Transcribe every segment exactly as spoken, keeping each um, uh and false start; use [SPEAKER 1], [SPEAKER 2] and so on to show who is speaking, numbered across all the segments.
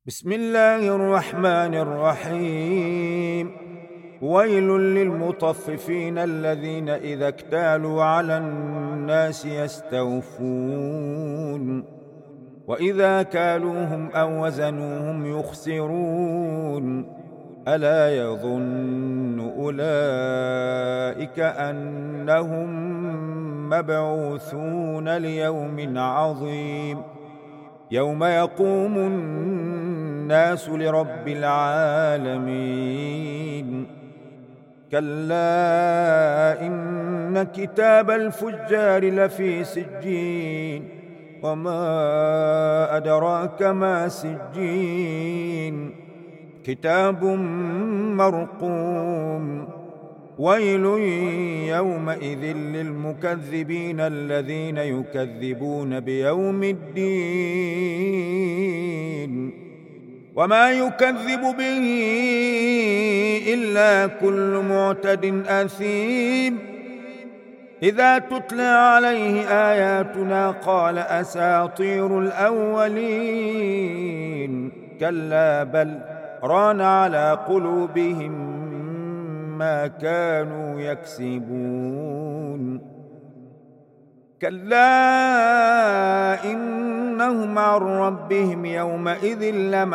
[SPEAKER 1] بسم الله الرحمن الرحيم. ويل للمطففين الذين إذا اكتالوا على الناس يستوفون وإذا كالوهم أو وزنوهم يخسرون ألا يظن أولئك أنهم مبعوثون ليوم عظيم يوم يقوم الناس لرب العالمين. كلا إن كتاب الفجار لفي سجين وما أدراك ما سجين كتاب مرقوم. ويل يومئذ للمكذبين الذين يكذبون بيوم الدين وما يكذب به إلا كل معتد أثيم إذا تتلى عليه آياتنا قال أساطير الأولين كلا بل ران على قلوبهم ما كانوا يكسبون. كلا إنهم عن ربهم يومئذ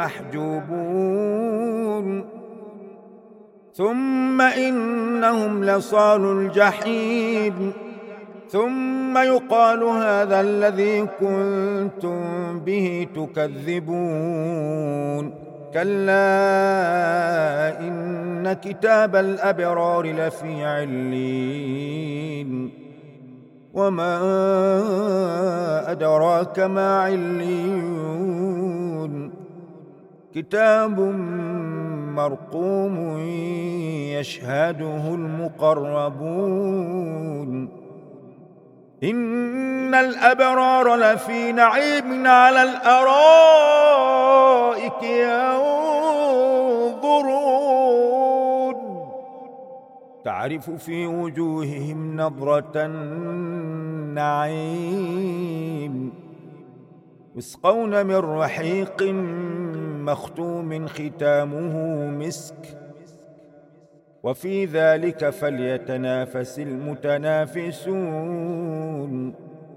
[SPEAKER 1] لمحجوبون ثم إنهم لصالوا الجحيم ثم يقال هذا الذي كنتم به تكذبون. كلا إن كتاب الأبرار لفي علين وما أدراك ما عليون كتاب مرقوم يشهده المقربون. إن الأبرار لفي نعيم على الأرائك ينظرون تعرف في وجوههم نضرة النعيم يسقون من رحيق مختوم ختامه مسك وفي ذلك فليتنافس المتنافسون.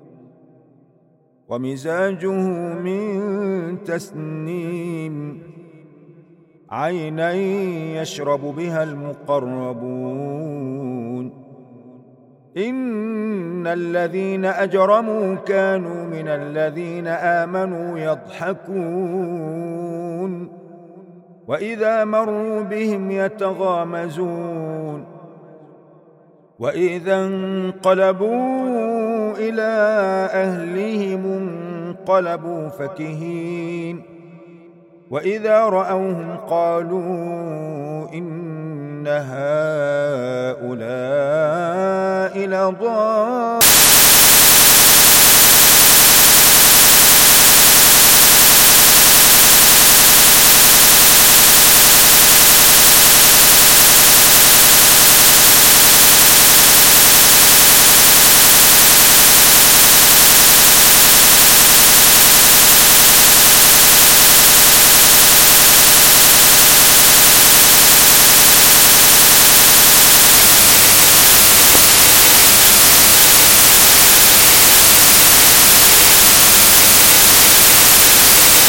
[SPEAKER 1] ومزاجه من تسنيم عينا يشرب بها المقربون. إن الذين أجرموا كانوا من الذين آمنوا يضحكون وإذا مروا بهم يتغامزون وإذا انقلبوا إلى أهلهم انقلبوا فكهين وإذا رأوهم قالوا إن هؤلاء لضالون.